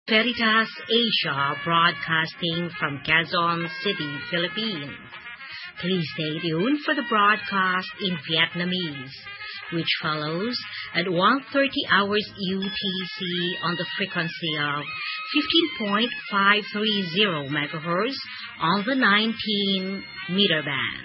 Veritas Asia broadcasting from Quezon City, Philippines. Please stay tuned for the broadcast in Vietnamese, which follows at 1:30 hours UTC on the frequency of 15.530 MHz on the 19-meter band.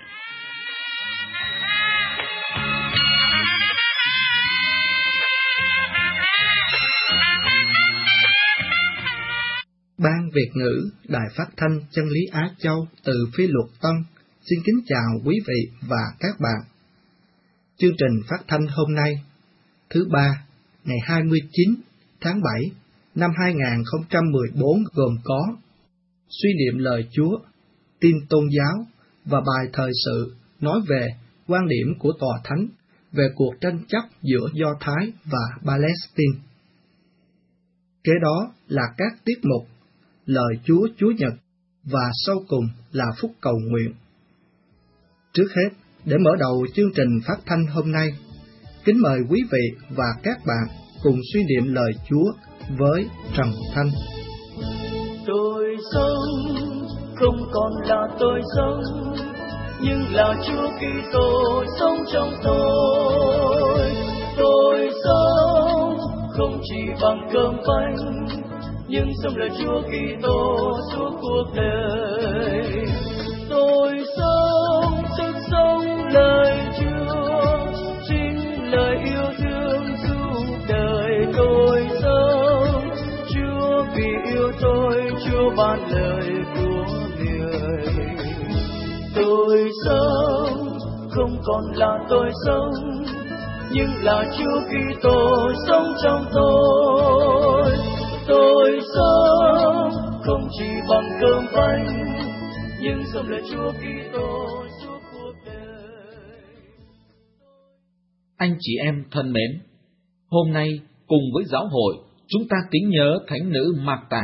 Ban Việt ngữ Đài Phát thanh Chân lý Á Châu từ Phi Luật Tân xin kính chào quý vị và các bạn. Chương trình phát thanh hôm nay, thứ ba, ngày 29 tháng 7 năm 2014 gồm có suy niệm lời Chúa, tin tôn giáo và bài thời sự nói về quan điểm của Tòa Thánh về cuộc tranh chấp giữa Do Thái và Palestine. Kế đó là các tiết mục lời Chúa Chúa Nhật và sau cùng là phúc cầu nguyện. Trước hết, để mở đầu chương trình phát thanh hôm nay, kính mời quý vị và các bạn cùng suy niệm lời Chúa với Trần Thanh. Tôi sống không còn là tôi sống, nhưng là Chúa Kitô sống trong tôi. Tôi sống không chỉ bằng cơm bánh, nhưng sống là Chúa Kitô suốt cuộc đời. Tôi sống sức sống lời Chúa, chính lời yêu thương giúp đời. Tôi sống Chúa vì yêu tôi, Chúa ban lời của người. Tôi sống không còn là tôi sống, nhưng là Chúa Kitô sống trong tôi. Tôi sống không chỉ bằng cơm bánh, nhưng sống là Chúa Kitô suốt cuộc đời. Anh chị em thân mến, hôm nay cùng với giáo hội chúng ta kính nhớ thánh nữ Marta.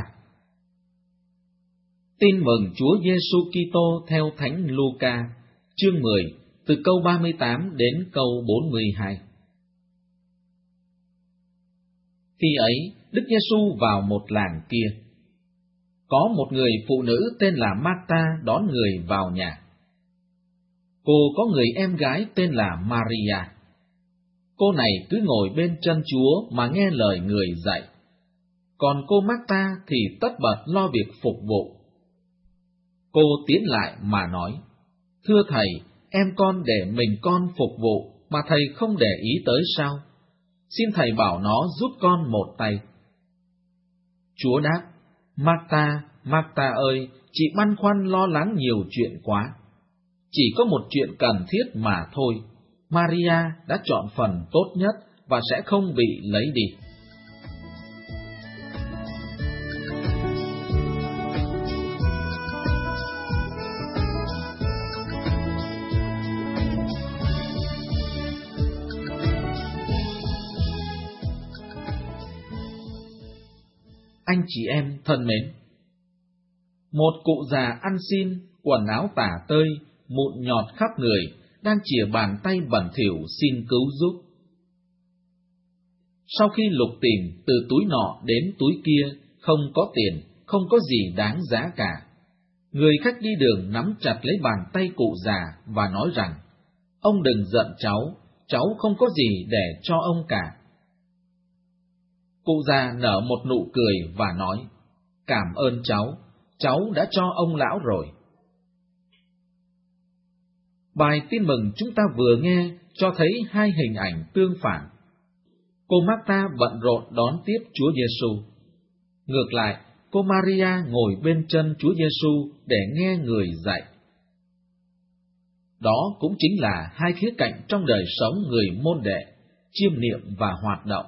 Tin mừng Chúa Giêsu Kitô theo thánh Luca, chương 10, từ câu 38 đến câu 42. Khi ấy, Đức Giêsu vào một làng kia. Có một người phụ nữ tên là Marta đón người vào nhà. Cô có người em gái tên là Maria. Cô này cứ ngồi bên chân Chúa mà nghe lời người dạy. Còn cô Marta thì tất bật lo việc phục vụ. Cô tiến lại mà nói: Thưa Thầy, em con để mình con phục vụ, mà Thầy không để ý tới sao? Xin Thầy bảo nó giúp con một tay. Chúa đáp: Marta, Marta ơi, chị băn khoăn lo lắng nhiều chuyện quá. Chỉ có một chuyện cần thiết mà thôi. Maria đã chọn phần tốt nhất và sẽ không bị lấy đi. Anh chị em thân mến, một cụ già ăn xin, quần áo tả tơi, mụn nhọt khắp người, đang chìa bàn tay bẩn thỉu xin cứu giúp. Sau khi lục tìm từ túi nọ đến túi kia, không có tiền, không có gì đáng giá cả. Người khách đi đường nắm chặt lấy bàn tay cụ già và nói rằng: Ông đừng giận cháu không có gì để cho ông cả. Cụ già nở một nụ cười và nói: Cảm ơn cháu đã cho ông lão rồi. Bài tin mừng chúng ta vừa nghe cho thấy hai hình ảnh tương phản. Cô Marta bận rộn đón tiếp Chúa Giêsu. Ngược lại, cô Maria ngồi bên chân Chúa Giêsu để nghe người dạy. Đó cũng chính là hai khía cạnh trong đời sống người môn đệ, chiêm niệm và hoạt động.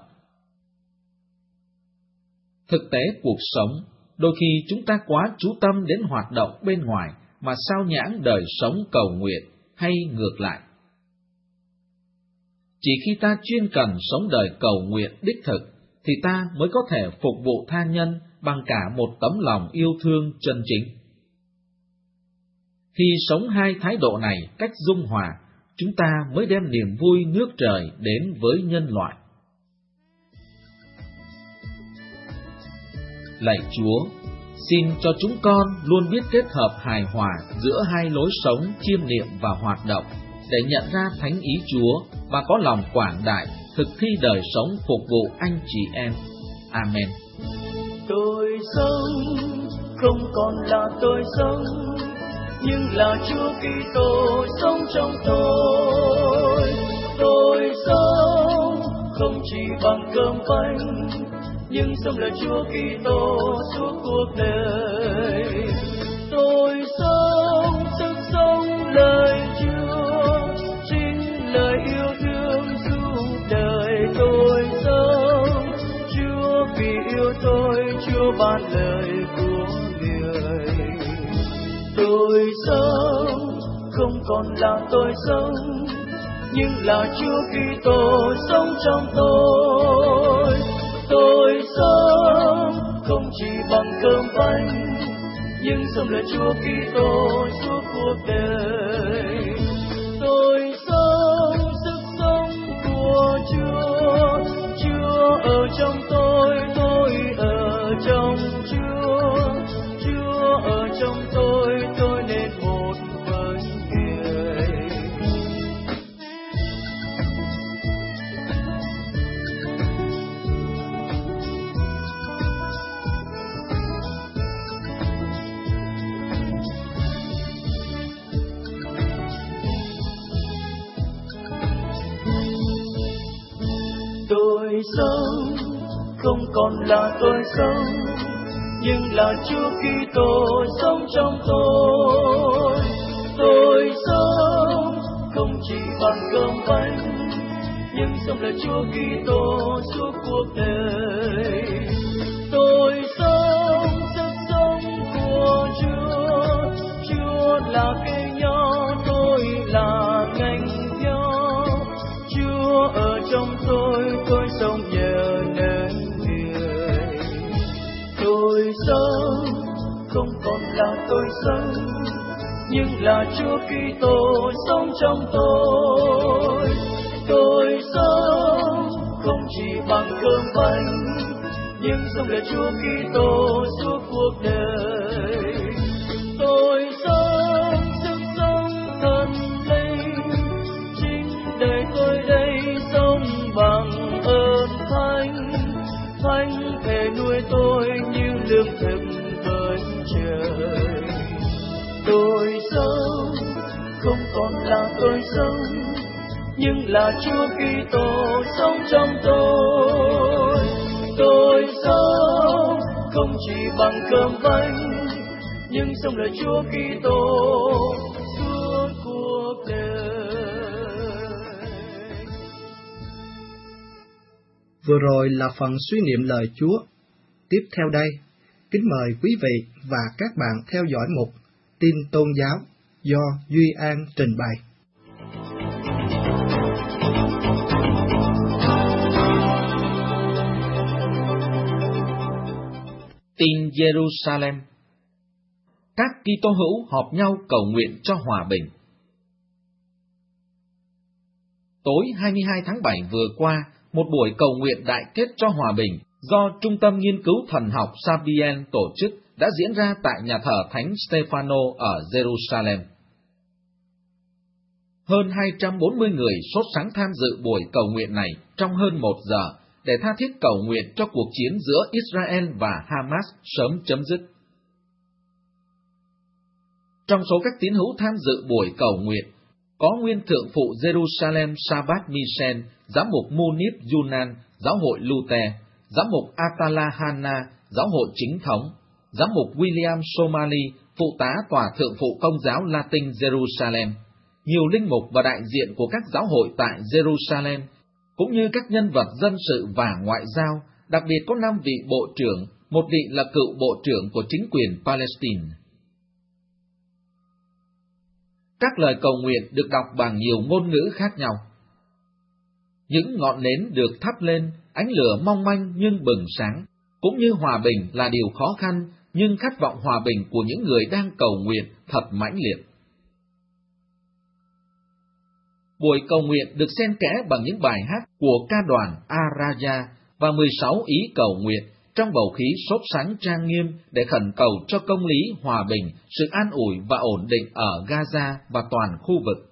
Thực tế cuộc sống, đôi khi chúng ta quá chú tâm đến hoạt động bên ngoài mà sao nhãng đời sống cầu nguyện, hay ngược lại. Chỉ khi ta chuyên cần sống đời cầu nguyện đích thực, thì ta mới có thể phục vụ tha nhân bằng cả một tấm lòng yêu thương chân chính. Khi sống hai thái độ này cách dung hòa, chúng ta mới đem niềm vui nước trời đến với nhân loại. Lạy Chúa, xin cho chúng con luôn biết kết hợp hài hòa giữa hai lối sống chiêm niệm và hoạt động, để nhận ra thánh ý Chúa và có lòng quảng đại, thực thi đời sống phục vụ anh chị em. Amen. Tôi sống không còn là tôi sống, nhưng là Chúa Kitô sống trong tôi. Tôi sống không chỉ bằng cơm bánh, nhưng sống là Chúa Kitô suốt cuộc đời. Tôi sống sức sống lời Chúa, chính lời yêu thương suốt đời. Tôi sống Chúa vì yêu tôi, Chúa ban lời của người. Tôi sống không còn là tôi sống, nhưng là Chúa Kitô sống trong tôi. Tôi sống không chỉ bằng cơm bánh, nhưng sống là Chúa Kitô suốt cuộc đời. Tôi sống sức sống của Chúa, Chúa ở trong tôi ở trong Chúa. Chúa ở trong tôi nên một với Người. Tôi sống không còn là tôi sống, nhưng là Chúa Kitô sống trong tôi. Tôi sống không chỉ bằng cơm bánh, nhưng sống là Chúa Kitô suốt cuộc đời. Tôi sống sức sống của Chúa, Chúa là cây nho, tôi là nhánh nho. Chúa ở trong tôi sống nhờ nên Người. Tôi sống không còn là tôi sống, nhưng là Chúa Kitô sống trong tôi. Tôi sống không chỉ bằng cơm bánh, nhưng sống là Chúa Kitô suốt cuộc đời. Tôi sống sức sống thần linh, chính đời tôi đây sống bằng ơn Thánh. Thánh thể nuôi tôi như lương thực với trời. Tôi sống không còn là tôi sống, nhưng là Chúa Kitô sống trong tôi. Tôi sống không chỉ bằng cơm bánh, nhưng sống là Chúa Kitô suốt cuộc đời. Vừa rồi là phần suy niệm lời Chúa. Tiếp theo đây, kính mời quý vị và các bạn theo dõi mục Tin Tôn Giáo do Duy An trình bày. Tin Jerusalem. Các Kitô hữu họp nhau cầu nguyện cho hòa bình. Tối 22 tháng 7 vừa qua, một buổi cầu nguyện đại kết cho hòa bình do Trung tâm Nghiên cứu Thần học Sabien tổ chức đã diễn ra tại nhà thờ Thánh Stefano ở Jerusalem. Hơn 240 người sốt sắng tham dự buổi cầu nguyện này trong hơn 1 giờ để tha thiết cầu nguyện cho cuộc chiến giữa Israel và Hamas sớm chấm dứt. Trong số các tín hữu tham dự buổi cầu nguyện, có nguyên thượng phụ Jerusalem Sabat Michel, giám mục Munib Yunan, giáo hội Luther, giám mục Atala Hanna, giáo hội chính thống, giám mục William Somali, phụ tá tòa thượng phụ Công giáo Latin Jerusalem, nhiều linh mục và đại diện của các giáo hội tại Jerusalem, cũng như các nhân vật dân sự và ngoại giao, đặc biệt có 5 vị bộ trưởng, một vị là cựu bộ trưởng của chính quyền Palestine. Các lời cầu nguyện được đọc bằng nhiều ngôn ngữ khác nhau. Những ngọn nến được thắp lên, ánh lửa mong manh nhưng bừng sáng, cũng như hòa bình là điều khó khăn, nhưng khát vọng hòa bình của những người đang cầu nguyện thật mãnh liệt. Buổi cầu nguyện được xen kẽ bằng những bài hát của ca đoàn Araya và 16 ý cầu nguyện, trong bầu khí sốt sắng trang nghiêm để khẩn cầu cho công lý, hòa bình, sự an ủi và ổn định ở Gaza và toàn khu vực.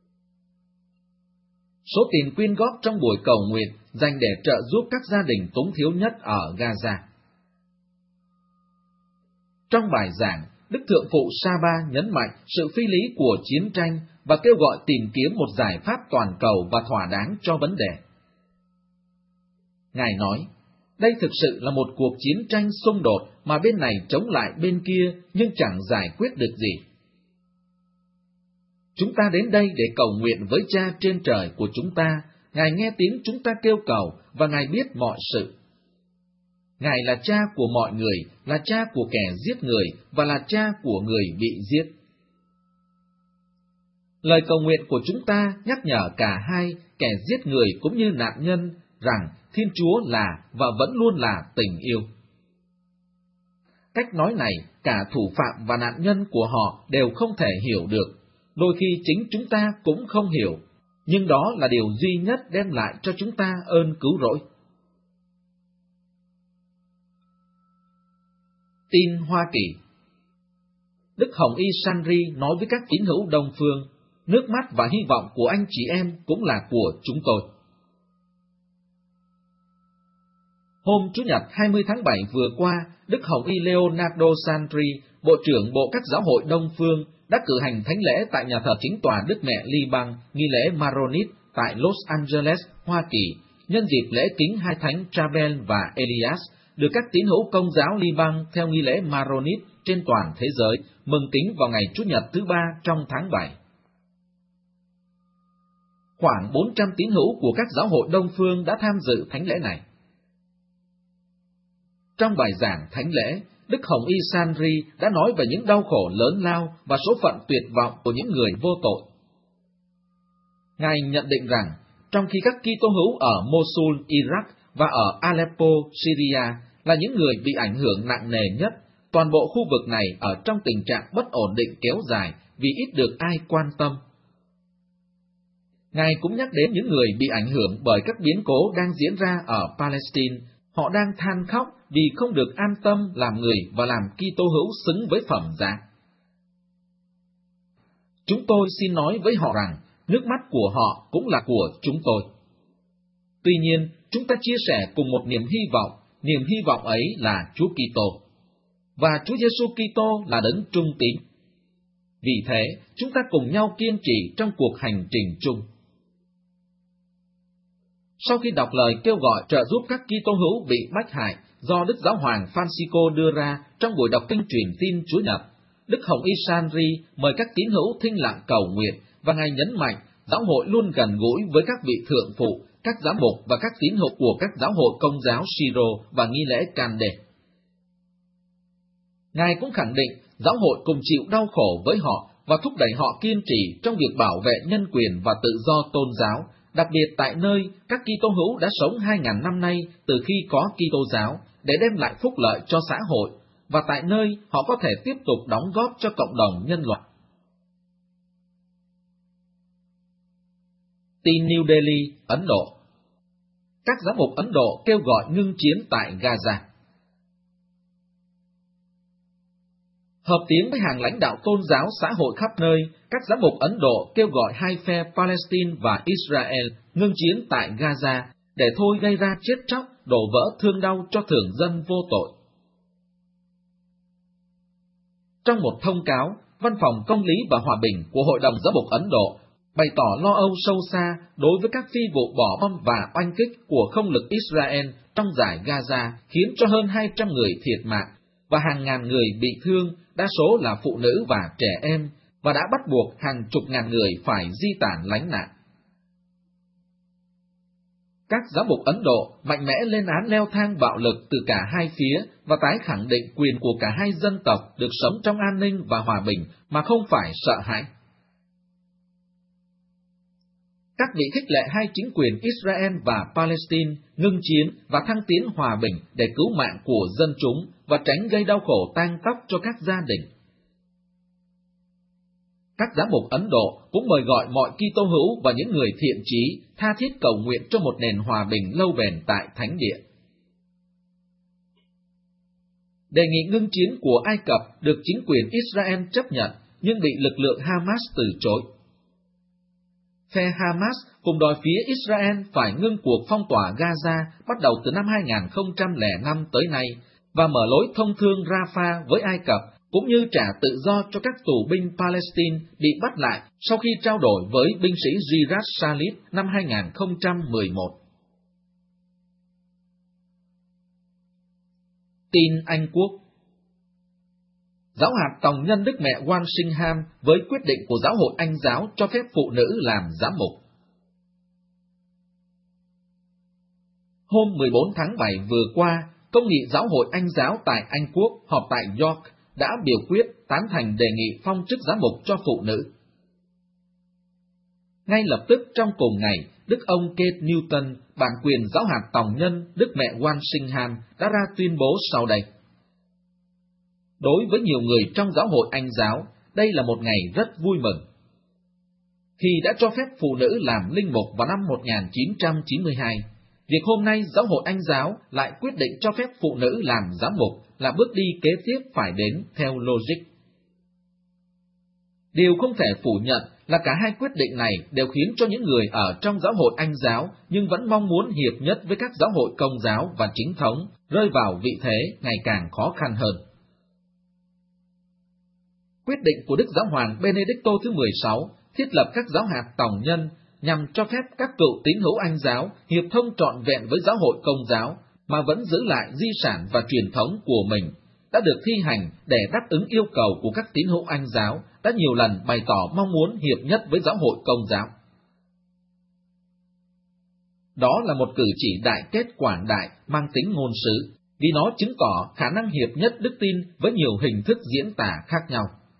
Số tiền quyên góp trong buổi cầu nguyện dành để trợ giúp các gia đình túng thiếu nhất ở Gaza. Trong bài giảng, Đức Thượng phụ Saba nhấn mạnh sự phi lý của chiến tranh và kêu gọi tìm kiếm một giải pháp toàn cầu và thỏa đáng cho vấn đề. Ngài nói, đây thực sự là một cuộc chiến tranh xung đột mà bên này chống lại bên kia nhưng chẳng giải quyết được gì. Chúng ta đến đây để cầu nguyện với Cha trên trời của chúng ta. Ngài nghe tiếng chúng ta kêu cầu và Ngài biết mọi sự. Ngài là Cha của mọi người, là Cha của kẻ giết người và là Cha của người bị giết. Lời cầu nguyện của chúng ta nhắc nhở cả hai, kẻ giết người cũng như nạn nhân, rằng Thiên Chúa là và vẫn luôn là tình yêu. Cách nói này, cả thủ phạm và nạn nhân của họ đều không thể hiểu được. Đôi khi chính chúng ta cũng không hiểu, nhưng đó là điều duy nhất đem lại cho chúng ta ơn cứu rỗi. Tin Hoa Kỳ. Đức Hồng Y Sanri nói với các tín hữu Đông Phương, nước mắt và hy vọng của anh chị em cũng là của chúng tôi. Hôm Chủ nhật 20 tháng 7 vừa qua, Đức Hồng Y Leonardo Sandri, Bộ trưởng Bộ các giáo hội Đông Phương, đã cử hành thánh lễ tại nhà thờ Chính tòa Đức Mẹ Liban, nghi lễ Maronit tại Los Angeles, Hoa Kỳ, nhân dịp lễ kính hai thánh Chabel và Elias, được các tín hữu Công giáo Liban theo nghi lễ Maronit trên toàn thế giới mừng kính vào ngày Chủ nhật thứ 3 trong tháng 7. Khoảng 400 tín hữu của các giáo hội Đông Phương đã tham dự thánh lễ này. Trong bài giảng thánh lễ, Đức Hồng Y Sanri đã nói về những đau khổ lớn lao và số phận tuyệt vọng của những người vô tội. Ngài nhận định rằng, trong khi các Kitô hữu ở Mosul, Iraq và ở Aleppo, Syria là những người bị ảnh hưởng nặng nề nhất, toàn bộ khu vực này ở trong tình trạng bất ổn định kéo dài vì ít được ai quan tâm. Ngài cũng nhắc đến những người bị ảnh hưởng bởi các biến cố đang diễn ra ở Palestine. Họ đang than khóc vì không được an tâm làm người và làm Kitô hữu xứng với phẩm giá. Chúng tôi xin nói với họ rằng, nước mắt của họ cũng là của chúng tôi. Tuy nhiên, chúng ta chia sẻ cùng một niềm hy vọng ấy là Chúa Kitô. Và Chúa Giêsu Kitô là đấng trung tín. Vì thế, chúng ta cùng nhau kiên trì trong cuộc hành trình chung. Sau khi đọc lời kêu gọi trợ giúp các Kitô hữu bị bách hại do Đức Giáo hoàng Francisco đưa ra trong buổi đọc kinh truyền tin Chúa Nhật, Đức Hồng Y Sanri mời các tín hữu thinh lặng cầu nguyện và Ngài nhấn mạnh giáo hội luôn gần gũi với các vị thượng phụ, các giám mục và các tín hữu của các giáo hội Công giáo Siro và nghi lễ Cande. Ngài cũng khẳng định giáo hội cùng chịu đau khổ với họ và thúc đẩy họ kiên trì trong việc bảo vệ nhân quyền và tự do tôn giáo, đặc biệt tại nơi các Kitô hữu đã sống 2.000 năm nay từ khi có Kitô giáo để đem lại phúc lợi cho xã hội, và tại nơi họ có thể tiếp tục đóng góp cho cộng đồng nhân loại. Tin New Delhi, Ấn Độ. Các giám mục Ấn Độ kêu gọi ngưng chiến tại Gaza. Hợp tiếng với hàng lãnh đạo tôn giáo xã hội khắp nơi, các giám mục Ấn Độ kêu gọi hai phe Palestine và Israel ngưng chiến tại Gaza để thôi gây ra chết chóc, đổ vỡ thương đau cho thường dân vô tội. Trong một thông cáo, Văn phòng Công lý và Hòa bình của Hội đồng Giám mục Ấn Độ bày tỏ lo âu sâu xa đối với các phi vụ bỏ bom và oanh kích của không lực Israel trong dải Gaza, khiến cho hơn 200 người thiệt mạng và hàng ngàn người bị thương, đa số là phụ nữ và trẻ em, và đã bắt buộc hàng chục ngàn người phải di tản lánh nạn. Các giám mục Ấn Độ mạnh mẽ lên án leo thang bạo lực từ cả hai phía và tái khẳng định quyền của cả hai dân tộc được sống trong an ninh và hòa bình mà không phải sợ hãi. Các vị khích lệ hai chính quyền Israel và Palestine ngưng chiến và thăng tiến hòa bình để cứu mạng của dân chúng và tránh gây đau khổ tang tóc cho các gia đình. Các giám mục Ấn Độ cũng mời gọi mọi Kitô hữu và những người thiện chí tha thiết cầu nguyện cho một nền hòa bình lâu bền tại Thánh Địa. Đề nghị ngưng chiến của Ai Cập được chính quyền Israel chấp nhận, nhưng bị lực lượng Hamas từ chối. Phe Hamas cùng đòi phía Israel phải ngưng cuộc phong tỏa Gaza bắt đầu từ năm 2005 tới nay và mở lối thông thương Rafah với Ai Cập, cũng như trả tự do cho các tù binh Palestine bị bắt lại sau khi trao đổi với binh sĩ Gilad Shalit năm 2011. Tin Anh Quốc. Giáo hạt Tòng Nhân Đức Mẹ Walsingham với quyết định của Giáo hội Anh giáo cho phép phụ nữ làm giám mục. Hôm 14 tháng 7 vừa qua, Công nghị Giáo hội Anh giáo tại Anh Quốc họp tại York đã biểu quyết tán thành đề nghị phong chức giám mục cho phụ nữ. Ngay lập tức trong cùng ngày, Đức ông Kate Newton, bản quyền Giáo hạt Tòng Nhân Đức Mẹ Walsingham đã ra tuyên bố sau đây. Đối với nhiều người trong Giáo hội Anh giáo, đây là một ngày rất vui mừng. Khi đã cho phép phụ nữ làm linh mục vào năm 1992, việc hôm nay Giáo hội Anh giáo lại quyết định cho phép phụ nữ làm giám mục là bước đi kế tiếp phải đến theo logic. Điều không thể phủ nhận là cả hai quyết định này đều khiến cho những người ở trong Giáo hội Anh giáo nhưng vẫn mong muốn hiệp nhất với các giáo hội Công giáo và chính thống rơi vào vị thế ngày càng khó khăn hơn. Quyết định của Đức Giáo hoàng Benedicto thứ 16 thiết lập các giáo hạt Tòng Nhân nhằm cho phép các cựu tín hữu Anh giáo hiệp thông trọn vẹn với giáo hội Công giáo mà vẫn giữ lại di sản và truyền thống của mình, đã được thi hành để đáp ứng yêu cầu của các tín hữu Anh giáo đã nhiều lần bày tỏ mong muốn hiệp nhất với giáo hội Công giáo. Đó là một cử chỉ đại kết quảng đại mang tính ngôn sứ, vì nó chứng tỏ khả năng hiệp nhất đức tin với nhiều hình thức diễn tả khác nhau.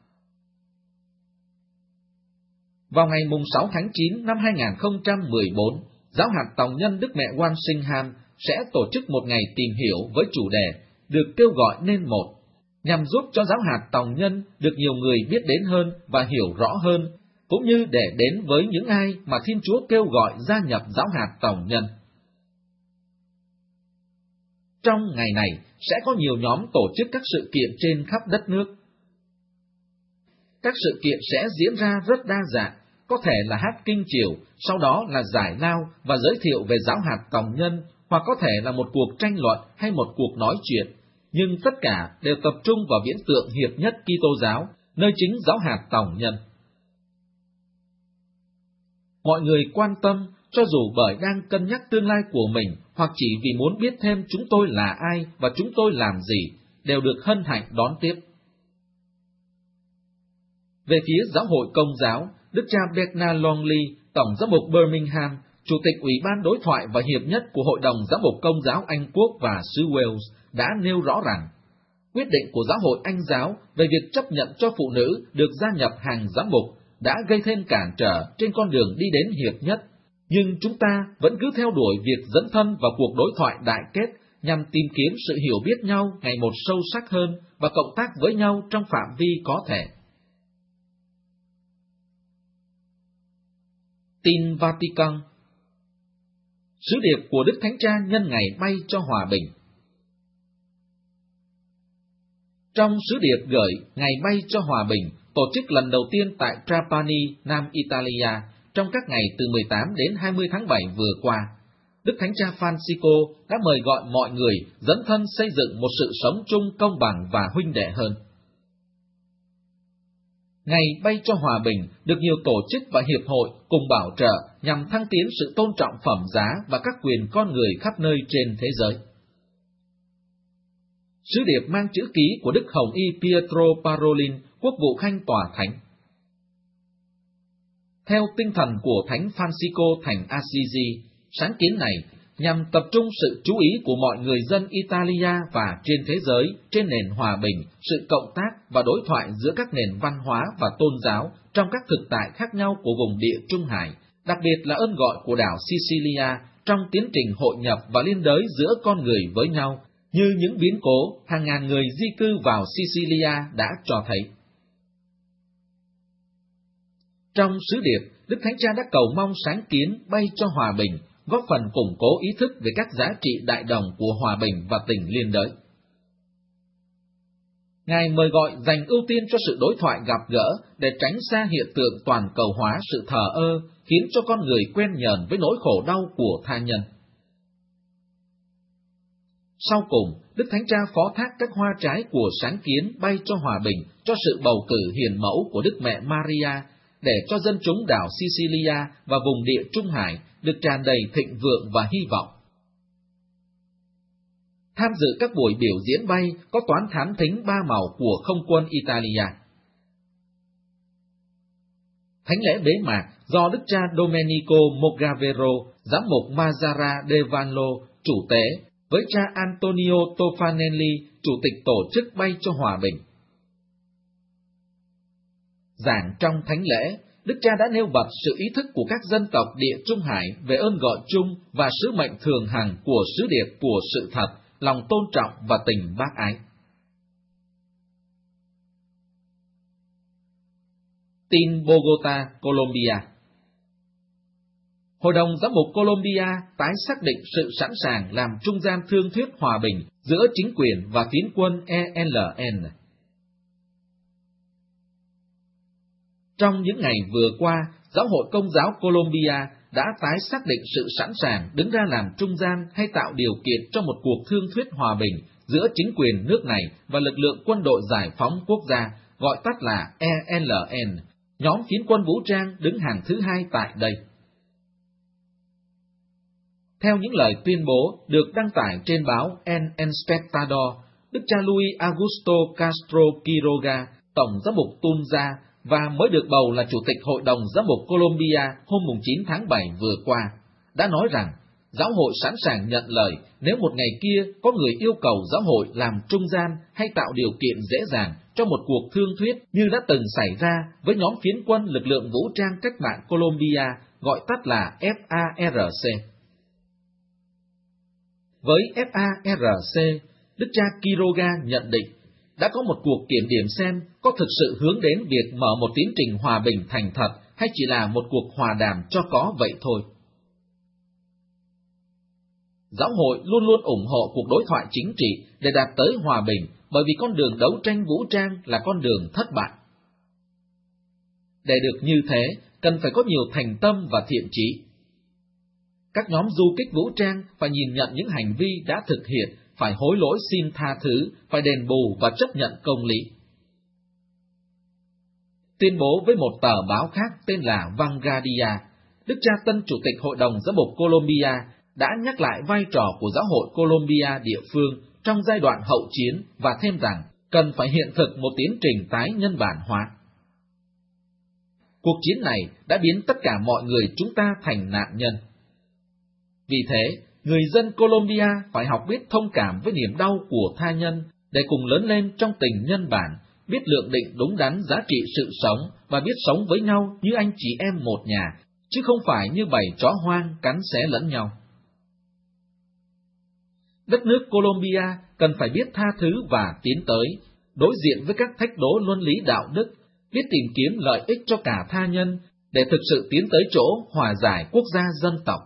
Vào ngày 6 tháng 9 năm 2014, Giáo hạt Tòng Nhân Đức Mẹ Walsingham sẽ tổ chức một ngày tìm hiểu với chủ đề được kêu gọi nên một, nhằm giúp cho Giáo hạt Tòng Nhân được nhiều người biết đến hơn và hiểu rõ hơn, cũng như để đến với những ai mà Thiên Chúa kêu gọi gia nhập Giáo hạt Tòng Nhân. Trong ngày này sẽ có nhiều nhóm tổ chức các sự kiện trên khắp đất nước. Các sự kiện sẽ diễn ra rất đa dạng, có thể là hát kinh chiều, sau đó là giải lao và giới thiệu về Giáo hạt Tòng Nhân, hoặc có thể là một cuộc tranh luận hay một cuộc nói chuyện, nhưng tất cả đều tập trung vào viễn tượng hiệp nhất Kitô giáo, nơi chính Giáo hạt Tòng Nhân. Mọi người quan tâm, cho dù bởi đang cân nhắc tương lai của mình, hoặc chỉ vì muốn biết thêm chúng tôi là ai và chúng tôi làm gì, đều được hân hạnh đón tiếp. Về phía Giáo hội Công giáo, Đức cha Bernard Longley, Tổng giám mục Birmingham, Chủ tịch Ủy ban Đối thoại và Hiệp nhất của Hội đồng Giám mục Công giáo Anh Quốc và xứ Wales đã nêu rõ rằng, quyết định của Giáo hội Anh giáo về việc chấp nhận cho phụ nữ được gia nhập hàng giám mục đã gây thêm cản trở trên con đường đi đến hiệp nhất, nhưng chúng ta vẫn cứ theo đuổi việc dấn thân vào cuộc đối thoại đại kết nhằm tìm kiếm sự hiểu biết nhau ngày một sâu sắc hơn và cộng tác với nhau trong phạm vi có thể. Tin Vatican. Sứ điệp của Đức Thánh Cha nhân ngày bay cho hòa bình. Trong sứ điệp gửi ngày bay cho hòa bình, tổ chức lần đầu tiên tại Trapani, Nam Italia, trong các ngày từ 18 đến 20 tháng 7 vừa qua, Đức Thánh Cha Francisco đã mời gọi mọi người dấn thân xây dựng một sự sống chung công bằng và huynh đệ hơn. Ngày bay cho hòa bình được nhiều tổ chức và hiệp hội cùng bảo trợ nhằm thăng tiến sự tôn trọng phẩm giá và các quyền con người khắp nơi trên thế giới. Sứ điệp mang chữ ký của Đức Hồng Y Pietro Parolin, Quốc vụ Khanh Tòa Thánh. Theo tinh thần của Thánh Francisco thành Assisi, sáng kiến này nhằm tập trung sự chú ý của mọi người dân Italia và trên thế giới trên nền hòa bình, sự cộng tác và đối thoại giữa các nền văn hóa và tôn giáo trong các thực tại khác nhau của vùng địa Trung Hải, đặc biệt là ơn gọi của đảo Sicilia trong tiến trình hội nhập và liên đới giữa con người với nhau, như những biến cố hàng ngàn người di cư vào Sicilia đã cho thấy. Trong sứ điệp, Đức Thánh Cha đã cầu mong sáng kiến bay cho hòa bình, góp phần củng cố ý thức về các giá trị đại đồng của hòa bình và tình liên đới. Ngài mời gọi dành ưu tiên cho sự đối thoại gặp gỡ để tránh xa hiện tượng toàn cầu hóa sự thờ ơ, khiến cho con người quen nhờn với nỗi khổ đau của tha nhân. Sau cùng, Đức Thánh Cha phó thác các hoa trái của sáng kiến bay cho hòa bình cho sự bầu cử hiền mẫu của Đức Mẹ Maria, để cho dân chúng đảo Sicilia và vùng địa Trung Hải được tràn đầy thịnh vượng và hy vọng. Tham dự các buổi biểu diễn bay có toán thám thính ba màu của không quân Italia. Thánh lễ bế mạc do Đức cha Domenico Mogavero, giám mục Mazzara de Vanlo, chủ tế, với cha Antonio Tofanelli, chủ tịch tổ chức bay cho hòa bình. Giảng trong thánh lễ, Đức cha đã nêu bật sự ý thức của các dân tộc địa Trung Hải về ơn gọi chung và sứ mệnh thường hằng của sứ điệp của sự thật, lòng tôn trọng và tình bác ái. Tin Bogota, Colombia. Hội đồng Giám mục Colombia tái xác định sự sẵn sàng làm trung gian thương thuyết hòa bình giữa chính quyền và phiến quân ELN. Trong những ngày vừa qua, Giáo hội Công giáo Colombia đã tái xác định sự sẵn sàng đứng ra làm trung gian hay tạo điều kiện cho một cuộc thương thuyết hòa bình giữa chính quyền nước này và lực lượng quân đội giải phóng quốc gia, gọi tắt là ELN, nhóm phiến quân vũ trang đứng hàng thứ hai tại đây. Theo những lời tuyên bố được đăng tải trên báo El Espectador, Đức cha Luis Augusto Castro Quiroga, Tổng giám mục Tunja, và mới được bầu là Chủ tịch Hội đồng Giám mục Colombia hôm 9 tháng 7 vừa qua, đã nói rằng giáo hội sẵn sàng nhận lời nếu một ngày kia có người yêu cầu giáo hội làm trung gian hay tạo điều kiện dễ dàng cho một cuộc thương thuyết như đã từng xảy ra với nhóm phiến quân lực lượng vũ trang cách mạng Colombia, gọi tắt là FARC. Với FARC, Đức cha Quiroga nhận định đã có một cuộc kiểm điểm xem có thực sự hướng đến việc mở một tiến trình hòa bình thành thật hay chỉ là một cuộc hòa đàm cho có vậy thôi. Giáo hội luôn luôn ủng hộ cuộc đối thoại chính trị để đạt tới hòa bình, bởi vì con đường đấu tranh vũ trang là con đường thất bại. Để được như thế, cần phải có nhiều thành tâm và thiện chí. Các nhóm du kích vũ trang phải nhìn nhận những hành vi đã thực hiện, phải hối lỗi xin tha thứ, phải đền bù và chấp nhận công lý. Tuyên bố với một tờ báo khác tên là Vanguardia, Đức cha tân Chủ tịch Hội đồng Giám mục Colombia đã nhắc lại vai trò của giáo hội Colombia địa phương trong giai đoạn hậu chiến và thêm rằng cần phải hiện thực một tiến trình tái nhân bản hóa. Cuộc chiến này đã biến tất cả mọi người chúng ta thành nạn nhân. Vì thế, người dân Colombia phải học biết thông cảm với niềm đau của tha nhân để cùng lớn lên trong tình nhân bản, biết lượng định đúng đắn giá trị sự sống và biết sống với nhau như anh chị em một nhà, chứ không phải như bầy chó hoang cắn xé lẫn nhau. Đất nước Colombia cần phải biết tha thứ và tiến tới, đối diện với các thách đố luân lý đạo đức, biết tìm kiếm lợi ích cho cả tha nhân để thực sự tiến tới chỗ hòa giải quốc gia dân tộc.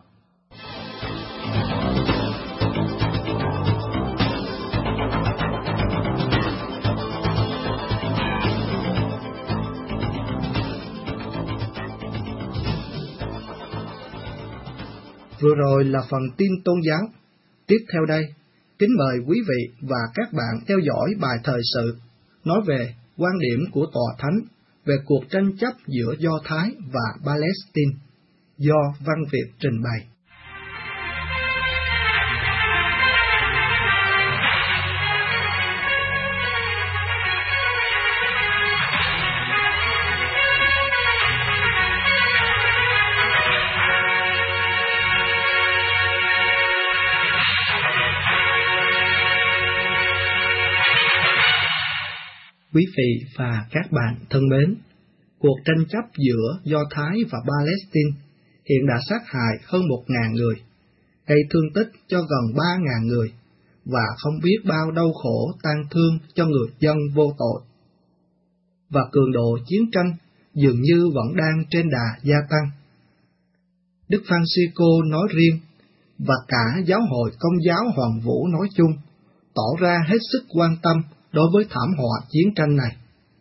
Vừa rồi là phần tin tôn giáo. Tiếp theo đây, kính mời quý vị và các bạn theo dõi bài thời sự nói về quan điểm của Tòa Thánh về cuộc tranh chấp giữa Do Thái và Palestine do Văn Việt trình bày. Quý vị và các bạn thân mến, cuộc tranh chấp giữa Do Thái và Palestine hiện đã sát hại hơn 1.000 người, gây thương tích cho gần 3.000 người, và không biết bao đau khổ tang thương cho người dân vô tội. Và cường độ chiến tranh dường như vẫn đang trên đà gia tăng. Đức Francisco nói riêng, và cả giáo hội Công giáo Hoàn Vũ nói chung, tỏ ra hết sức quan tâm đối với thảm họa chiến tranh này.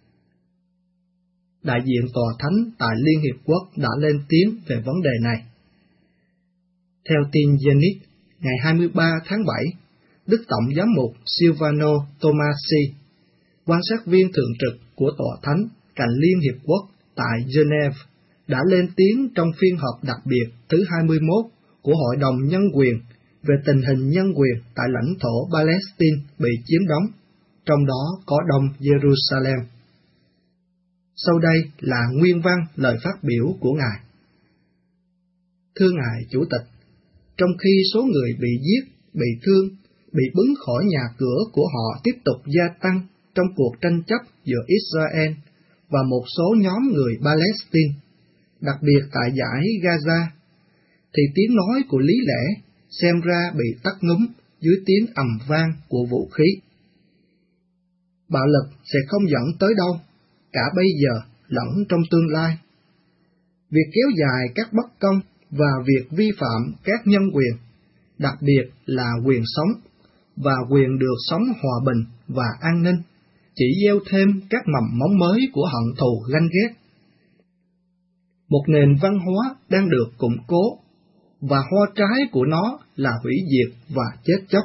Đại diện Tòa Thánh tại Liên Hiệp Quốc đã lên tiếng về vấn đề này. Theo tin Zenit, ngày 23 tháng 7, Đức Tổng Giám mục Silvano Tomasi, quan sát viên thường trực của Tòa Thánh cạnh Liên Hiệp Quốc tại Geneva, đã lên tiếng trong phiên họp đặc biệt thứ 21 của Hội đồng Nhân quyền về tình hình nhân quyền tại lãnh thổ Palestine bị chiếm đóng, trong đó có Đông Jerusalem. Sau đây là nguyên văn lời phát biểu của Ngài. Thưa Ngài Chủ tịch, trong khi số người bị giết, bị thương, bị bứng khỏi nhà cửa của họ tiếp tục gia tăng trong cuộc tranh chấp giữa Israel và một số nhóm người Palestine, đặc biệt tại dải Gaza, thì tiếng nói của lý lẽ xem ra bị tắt ngúm dưới tiếng ầm vang của vũ khí. Bạo lực sẽ không dẫn tới đâu, cả bây giờ lẫn trong tương lai. Việc kéo dài các bất công và việc vi phạm các nhân quyền, đặc biệt là quyền sống và quyền được sống hòa bình và an ninh, chỉ gieo thêm các mầm móng mới của hận thù ganh ghét. Một nền văn hóa đang được củng cố, và hoa trái của nó là hủy diệt và chết chóc.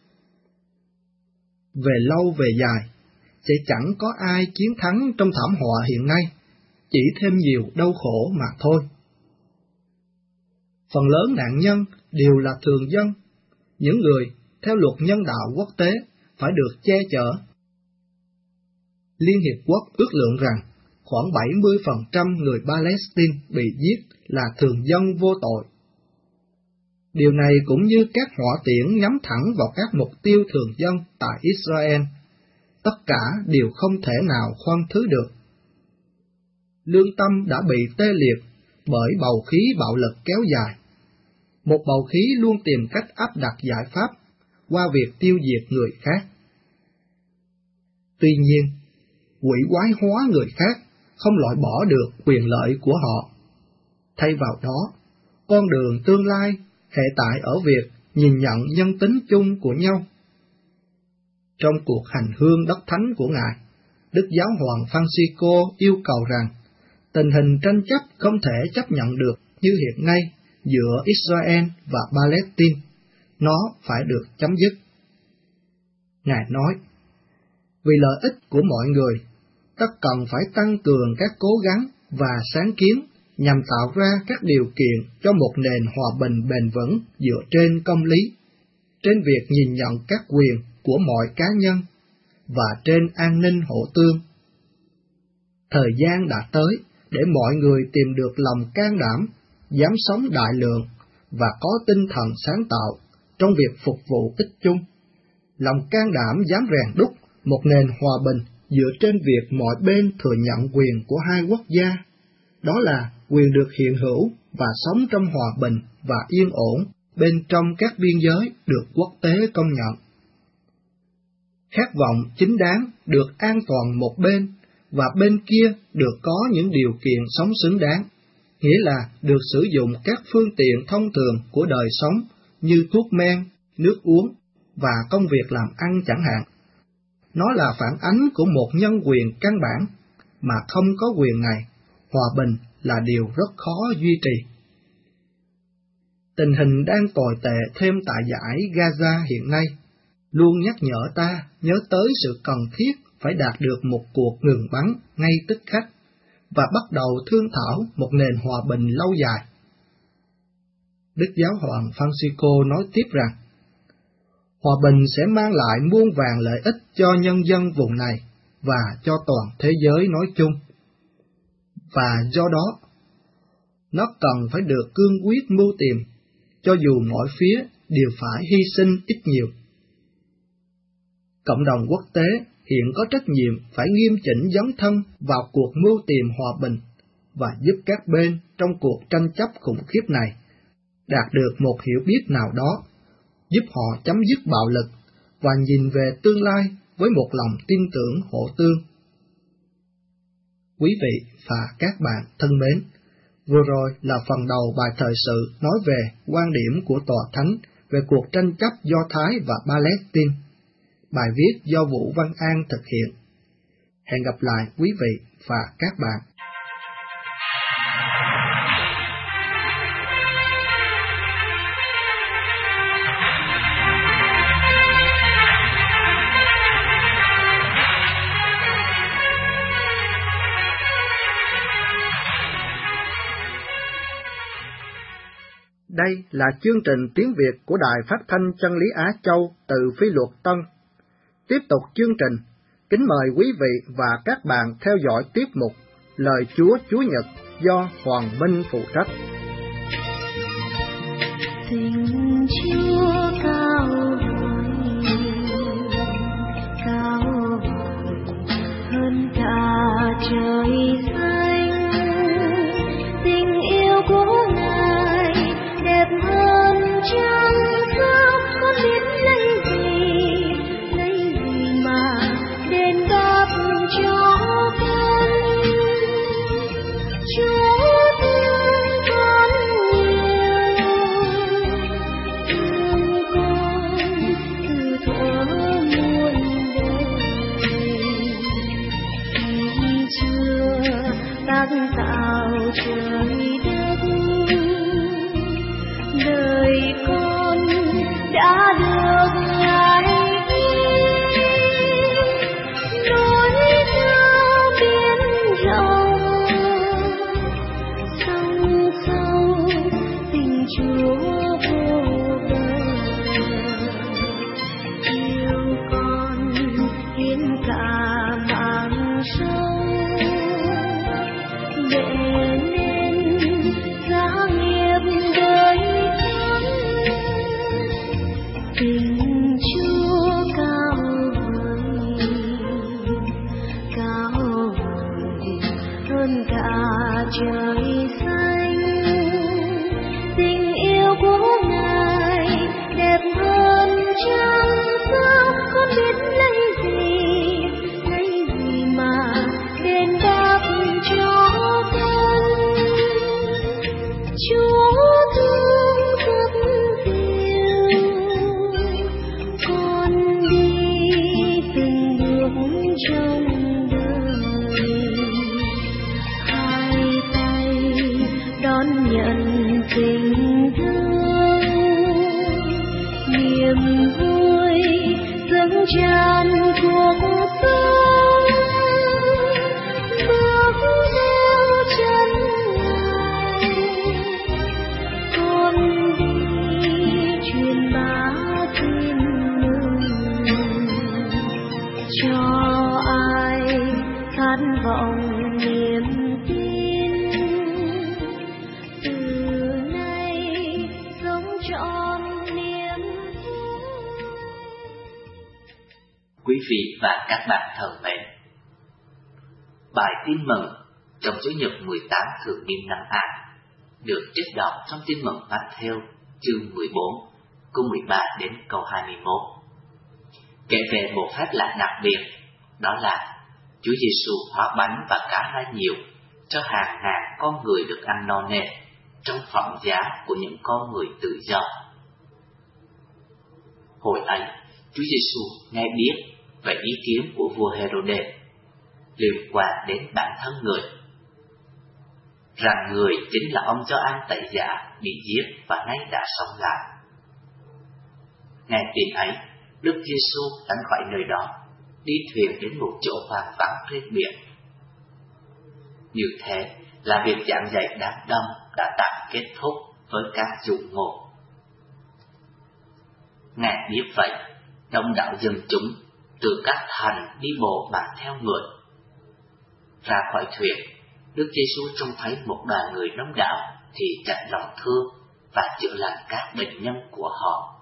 Về lâu về dài, sẽ chẳng có ai chiến thắng trong thảm họa hiện nay, chỉ thêm nhiều đau khổ mà thôi. Phần lớn nạn nhân đều là thường dân, những người theo luật nhân đạo quốc tế phải được che chở. Liên Hiệp Quốc ước lượng rằng khoảng 70% người Palestine bị giết là thường dân vô tội. Điều này cũng như các hỏa tiễn nhắm thẳng vào các mục tiêu thường dân tại Israel, tất cả đều không thể nào khoan thứ được. Lương tâm đã bị tê liệt bởi bầu khí bạo lực kéo dài, một bầu khí luôn tìm cách áp đặt giải pháp qua việc tiêu diệt người khác. Tuy nhiên, quỷ quái hóa người khác không loại bỏ được quyền lợi của họ. Thay vào đó, con đường tương lai hệ tại ở việc nhìn nhận nhân tính chung của nhau. Trong cuộc hành hương đất thánh của Ngài, Đức Giáo hoàng Francisco yêu cầu rằng tình hình tranh chấp không thể chấp nhận được như hiện nay giữa Israel và Palestine, nó phải được chấm dứt. Ngài nói, vì lợi ích của mọi người, ta cần phải tăng cường các cố gắng và sáng kiến nhằm tạo ra các điều kiện cho một nền hòa bình bền vững dựa trên công lý, trên việc nhìn nhận các quyền của mọi cá nhân và trên an ninh hậu tương. Thời gian đã tới để mọi người tìm được lòng can đảm, dám sống đại lượng và có tinh thần sáng tạo trong việc phục vụ ích chung, lòng can đảm dám rèn đúc một nền hòa bình dựa trên việc mọi bên thừa nhận quyền của hai quốc gia, đó là quyền được hiện hữu và sống trong hòa bình và yên ổn bên trong các biên giới được quốc tế công nhận. Khát vọng chính đáng được an toàn một bên và bên kia được có những điều kiện sống xứng đáng, nghĩa là được sử dụng các phương tiện thông thường của đời sống như thuốc men, nước uống và công việc làm ăn chẳng hạn. Nó là phản ánh của một nhân quyền căn bản, mà không có quyền này, hòa bình là điều rất khó duy trì. Tình hình đang tồi tệ thêm tại dải Gaza hiện nay, luôn nhắc nhở ta nhớ tới sự cần thiết phải đạt được một cuộc ngừng bắn ngay tức khắc, và bắt đầu thương thảo một nền hòa bình lâu dài. Đức Giáo hoàng Francisco nói tiếp rằng, hòa bình sẽ mang lại muôn vàn lợi ích cho nhân dân vùng này và cho toàn thế giới nói chung. Và do đó, nó cần phải được cương quyết mưu tìm, cho dù mọi phía đều phải hy sinh ít nhiều. Cộng đồng quốc tế hiện có trách nhiệm phải nghiêm chỉnh dấn thân vào cuộc mưu tìm hòa bình và giúp các bên trong cuộc tranh chấp khủng khiếp này đạt được một hiểu biết nào đó, giúp họ chấm dứt bạo lực và nhìn về tương lai với một lòng tin tưởng hậu tương. Quý vị và các bạn thân mến, vừa rồi là phần đầu bài thời sự nói về quan điểm của Tòa Thánh về cuộc tranh chấp Do Thái và Palestine. Bài viết do Vũ Văn An thực hiện. Hẹn gặp lại quý vị và các bạn. Đây là chương trình tiếng Việt của Đài Phát thanh Chân lý Á Châu từ Phi Luật Tân. Tiếp tục chương trình, kính mời quý vị và các bạn theo dõi tiết mục Lời Chúa Chúa Nhật do Hoàng Minh phụ trách. Tình Chúa cao vời hơn cả trời xanh, tình yêu của Ngài đẹp hơn trăng sao. Con biết lấy gì mà đền đáp cho con. Chúa thương con nhiều, thương con từ thuở muôn đời. Khi chưa tác tạo trời đất, đời con đã được Ngài nối theo biển rộng, sông sâu tình Chúa vô bờ. Yêu con hiến cả mạng sống để nên giá nghiệp đời con. Tình Chúa cao vời hơn cả trời xanh, tình yêu của Ngài đẹp hơn trăng sao. Con biết lấy gì mà đền đáp cho con. Chúa thương rất nhiều, con đi từng bước trong đời, hai tay đón nhận tình thương, niềm vui dâng tràn cuộc sống. Bước theo chân Ngài, con đi truyền bá tin mừng cho ai khát vọng niềm tin. Từ nay sống trọn niềm vui. Quý vị và các bạn thân mến, bài tin mừng trong Chủ nhật 18 thường niên năm A được trích đọc trong tin mừng Matthew chương 14 câu 13 đến câu 21, kể về một phép lạ đặc biệt, đó là Chúa Giêsu hóa bánh và cá ra nhiều cho hàng ngàn con người được ăn no nê trong phẩm giá của những con người tự do. Hồi ấy, Chúa Giêsu nghe biết về ý kiến của vua Hêrôđê liên quan đến bản thân người, rằng người chính là ông Gioan Tẩy Giả bị giết và nay đã sống lại. Nghe tin ấy, Đức Giêsu lánh khỏi nơi đó, đi thuyền đến một chỗ hoang vắng trên biển. Như thế là việc giảng dạy đám đông đã tạm kết thúc với các dụ ngôn. Nghe biết vậy, đông đảo dân chúng từ các thành đi bộ bám theo người. Ra khỏi thuyền, Đức Giêsu trông thấy một đoàn người đông đảo thì chạnh lòng thương và chữa lành các bệnh nhân của họ.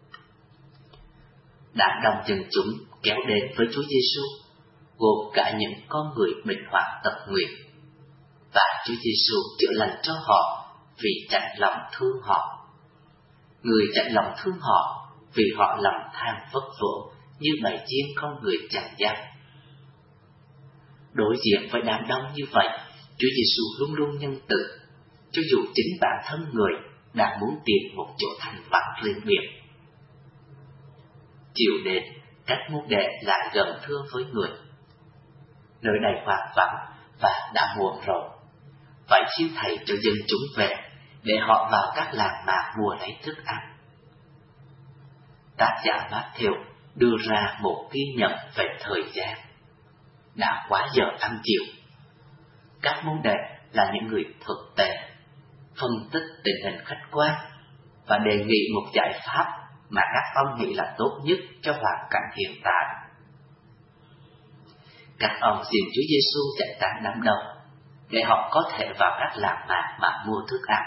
Đám đông dân chúng kéo đến với Chúa Giêsu, gồm cả những con người bệnh hoạn tật nguyền, và Chúa Giêsu chữa lành cho họ vì chạnh lòng thương họ. Người chạnh lòng thương họ vì họ lòng than vất vưởng như bầy chiên con người chằn dắt. Đối diện với đám đông như vậy, Chúa Giêsu luôn luôn nhân từ, cho dù chính bản thân người đang muốn tìm một chỗ thanh vắng riêng biệt. Chiều đến, các môn đệ lại gần thương với người. Nơi đây hoang vắng và đã muộn rồi. Vậy xin Thầy cho dân chúng về, để họ vào các làng mạc mua lấy thức ăn. Tác giả Matthew đưa ra một ghi nhận về thời gian. Đã quá giờ ăn chiều. Các môn đệ là những người thực tế, phân tích tình hình khách quan và đề nghị một giải pháp mà các ông nghĩ là tốt nhất cho hoàn cảnh hiện tại. Các ông xin Chúa Giêsu giải tán đám đông để họ có thể vào các làng mạc mà mua thức ăn.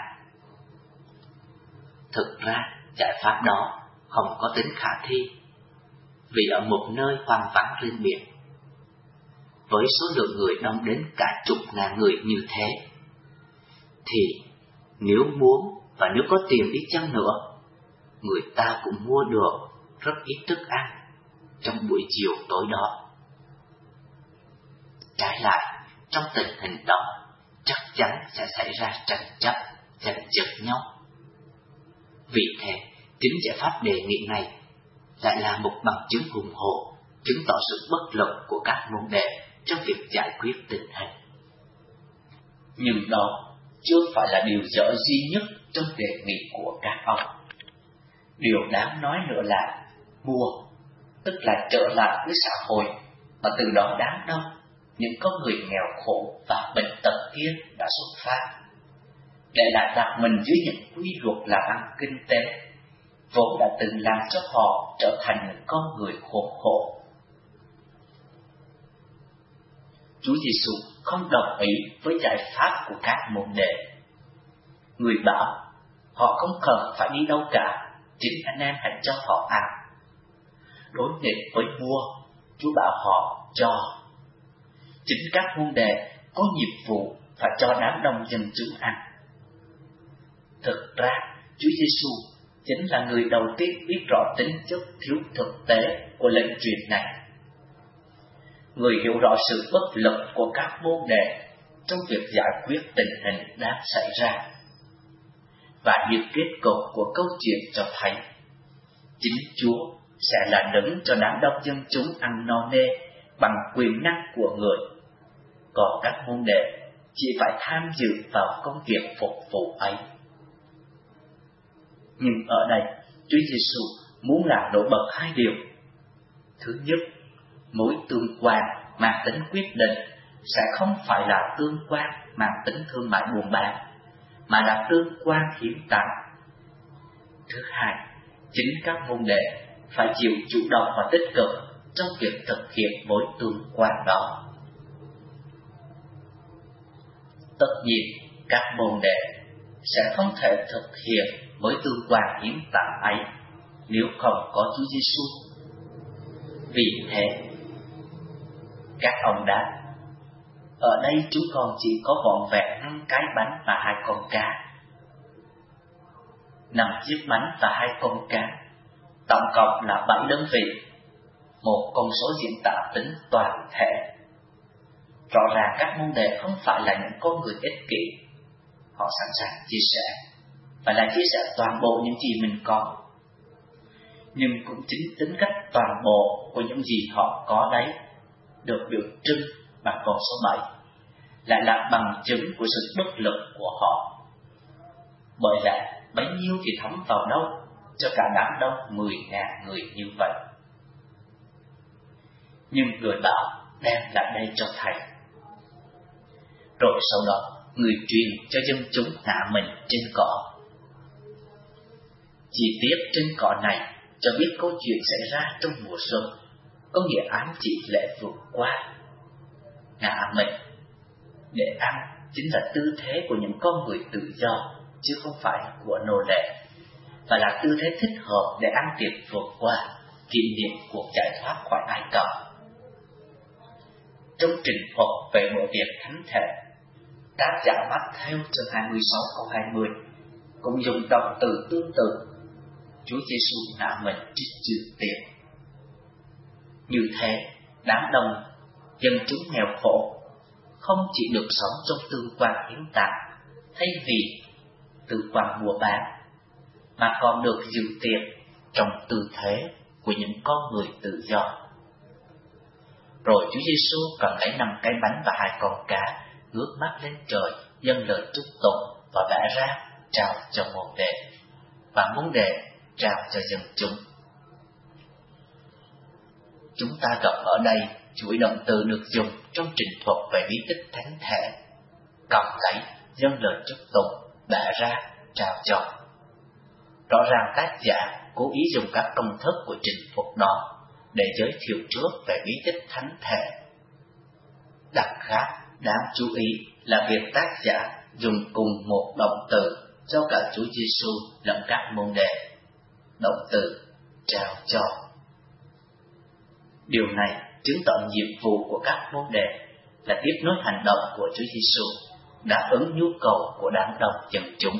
Thực ra, giải pháp đó không có tính khả thi, vì ở một nơi hoang vắng trên biển, với số lượng người đông đến cả chục ngàn người như thế, thì nếu muốn và nếu có tiền đi chăng nữa, người ta cũng mua được rất ít thức ăn trong buổi chiều tối đó. Trái lại, trong tình hình đó, chắc chắn sẽ xảy ra tranh chấp, giành giật nhau. Vì thế, chính giải pháp đề nghị này lại là một bằng chứng hùng hổ, chứng tỏ sự bất lực của các môn đệ trong việc giải quyết tình hình. Nhưng đó chưa phải là điều dở duy nhất trong đề nghị của các ông. Điều đáng nói nữa là mua, tức là trở lại với xã hội, mà từ đó đám đông những con người nghèo khổ và bệnh tật kia đã xuất phát, để lại đặt mình dưới những quy luật làm ăn kinh tế vốn đã từng làm cho họ trở thành những con người khốn khổ. Chúa Giêsu không đồng ý với giải pháp của các môn đệ. Người bảo họ không cần phải đi đâu cả, chính anh em hãy cho họ ăn. Đối nghịch với mua, Chúa bảo họ cho. Chính các môn đệ có nhiệm vụ phải cho đám đông dân chúng ăn. Thực ra, Chúa Giêsu chính là người đầu tiên biết rõ tính chất thiếu thực tế của lệnh truyền này. Người hiểu rõ sự bất lực của các môn đệ trong việc giải quyết tình hình đang xảy ra. Và những kết cục của câu chuyện cho thấy chính Chúa sẽ là đấng cho đám đông dân chúng ăn no nê bằng quyền năng của người, còn các môn đệ chỉ phải tham dự vào công việc phục vụ ấy. Nhưng ở đây, Chúa Giêsu muốn làm nổi bật hai điều. Thứ nhất, mối tương quan mang tính quyết định sẽ không phải là tương quan mang tính thương mại buôn bán, mà là tương quan hiến tặng. Thứ hai, chính các môn đệ phải chịu chủ động và tích cực trong việc thực hiện mối tương quan đó. Tất nhiên, các môn đệ sẽ không thể thực hiện mối tương quan hiến tặng ấy nếu không có Chúa Giêsu. Vì thế, các ông đáp: ở đây chúng con chỉ có vỏn vẹn 5 cái bánh và 2 con cá. 5 chiếc bánh và 2 con cá, tổng cộng là 7 đơn vị, một con số diễn tả tính toàn thể. Rõ ràng các môn đệ không phải là những con người ích kỷ, họ sẵn sàng chia sẻ, và là chia sẻ toàn bộ những gì mình có. Nhưng cũng chính tính cách toàn bộ của những gì họ có đấy được biểu trưng bằng con số 7, lại là bằng chứng của sự bất lực của họ. Bởi lẽ bấy nhiêu thì thấm vào đâu cho cả đám đông 10.000 người như vậy. Nhưng người bảo đem lại đây cho thầy. Rồi sau đó người truyền cho dân chúng hạ mình trên cỏ. Chi tiết trên cỏ này cho biết câu chuyện xảy ra trong mùa xuân, có nghĩa ám chỉ lễ vượt qua. Ngã mình để ăn chính là tư thế của những con người tự do, chứ không phải của nô lệ, và là tư thế thích hợp để ăn tiệc vượt qua, kỷ niệm cuộc giải thoát khỏi Ai Cập. Trong trình thuật về bữa tiệc thánh thể, tác giả Matthew chương 26 câu 20 cũng dùng động từ tương tự. Chúa Giêsu ngã mình trích dự tiệc. Như thế, đám đông dân chúng nghèo khổ không chỉ được sống trong tương quan hiến tặng thay vì tương quan mua bán, mà còn được dự tiệc trong tư thế của những con người tự do. Rồi Chúa Giêsu cầm lấy 5 cái bánh và 2 con cá, ngước mắt lên trời, dâng lời chúc tụng và bẻ ra trao cho môn đệ, và môn đệ trao cho dân chúng. Chúng ta gặp ở đây chuỗi động từ được dùng trong trình thuật về bí tích thánh thể: cầm lấy, dâng lời chúc tụng, bẻ ra, trao cho. Rõ ràng tác giả cố ý dùng các công thức của trình thuật đó để giới thiệu trước về bí tích thánh thể. Đặc khác, đáng chú ý là việc tác giả dùng cùng một động từ cho cả Chúa Giêsu lẫn các môn đệ, động từ trao cho. Điều này chứng tỏ nhiệm vụ của các môn đệ là tiếp nối hành động của Chúa Giêsu, đáp ứng nhu cầu của đám đông dân chúng.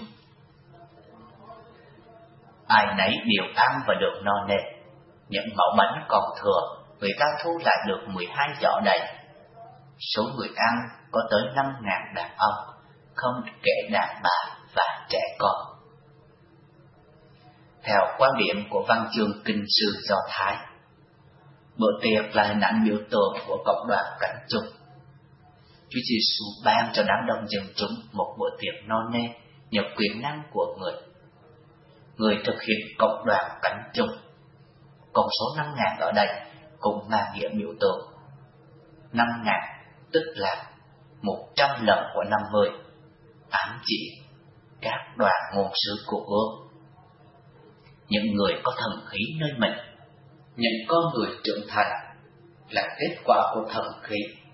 Ai nấy đều ăn và được no nê. Những mẩu bánh còn thừa, người ta thu lại được 12 giỏ đầy. Số người ăn có tới 5.000 đàn ông, không kể đàn bà và trẻ con. Theo quan điểm của văn chương kinh sư Do Thái, bữa tiệc là hình ảnh biểu tượng của cộng đoàn cảnh chung. Chúa Giêsu ban cho đám đông dân chúng một bữa tiệc no nê nhờ quyền năng của người. Người thực hiện cộng đoàn cảnh chung. Con số 5.000 ở đây cũng mang nghĩa biểu tượng. 5.000 tức là 100 lần của 50, ám chỉ các đoàn ngôn sứ của ước. Những người có thần khí nơi mình, những con người trưởng thành là kết quả của thần khí.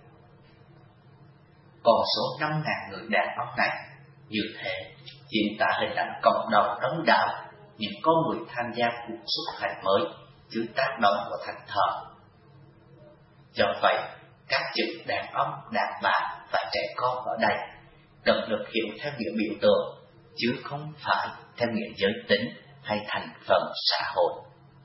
Con số 5.000 người đàn ông này như thế diễn tả hình ảnh cộng đồng đông đảo, những con người tham gia cuộc xuất hành mới dưới tác động của Thánh Thần. Do vậy, các chữ đàn ông, đàn bà và trẻ con ở đây cần được hiểu theo nghĩa biểu tượng, chứ không phải theo nghĩa giới tính hay thành phần xã hội.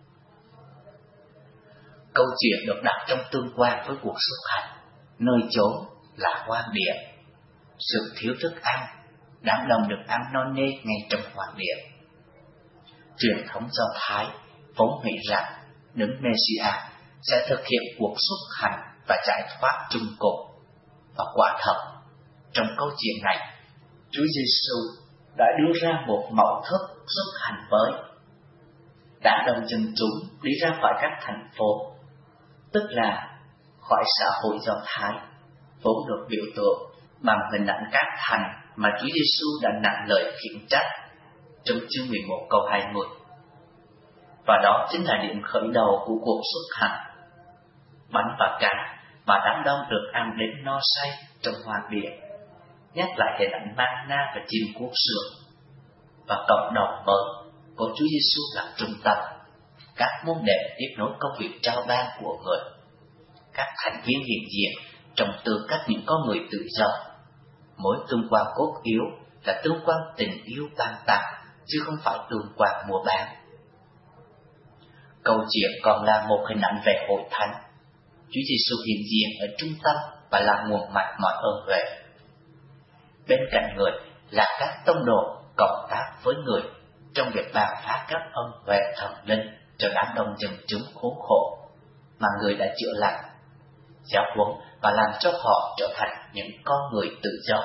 Câu chuyện được đặt trong tương quan với cuộc xuất hành, nơi chốn là hoang địa. Sự thiếu thức ăn, đám đông được ăn no nê ngay trong hoang địa. Truyền thống Do Thái vốn nghĩ rằng Đấng Messiah sẽ thực hiện cuộc xuất hành và giải thoát chung cuộc. Và quả thật, trong câu chuyện này, Chúa Giêsu đã đưa ra một mẫu thức xuất hành mới. Đám đông dân chúng đi ra khỏi các thành phố, tức là khỏi xã hội Do Thái, vốn được biểu tượng bằng hình ảnh các thành mà Chúa Giêsu đã nặng lời khiển trách trong chương 11 câu 20. Và đó chính là điểm khởi đầu của cuộc xuất hành. Bánh và cá mà đám đông được ăn đến no say trong hoang địa, nhắc lại hình ảnh manna và chim cuốc sương. Và cộng đồng mới có Chúa Giêsu làm trung tâm. Các môn đệ tiếp nối công việc trao ban của người. Các thành viên hiện diện trong tư cách những con người tự do. Mối tương quan cốt yếu là tương quan tình yêu ban tặng, chứ không phải tương quan mua bán. Câu chuyện còn là một hình ảnh về hội thánh. Chúa Giêsu hiện diện ở trung tâm và là nguồn mạch mọi ơn huệ. Bên cạnh người là các tông đồ cộng tác với người trong việc ban phát các ơn huệ thần linh cho đám đông dân chúng khốn khổ mà người đã chữa lành, giáo huấn và làm cho họ trở thành những con người tự do.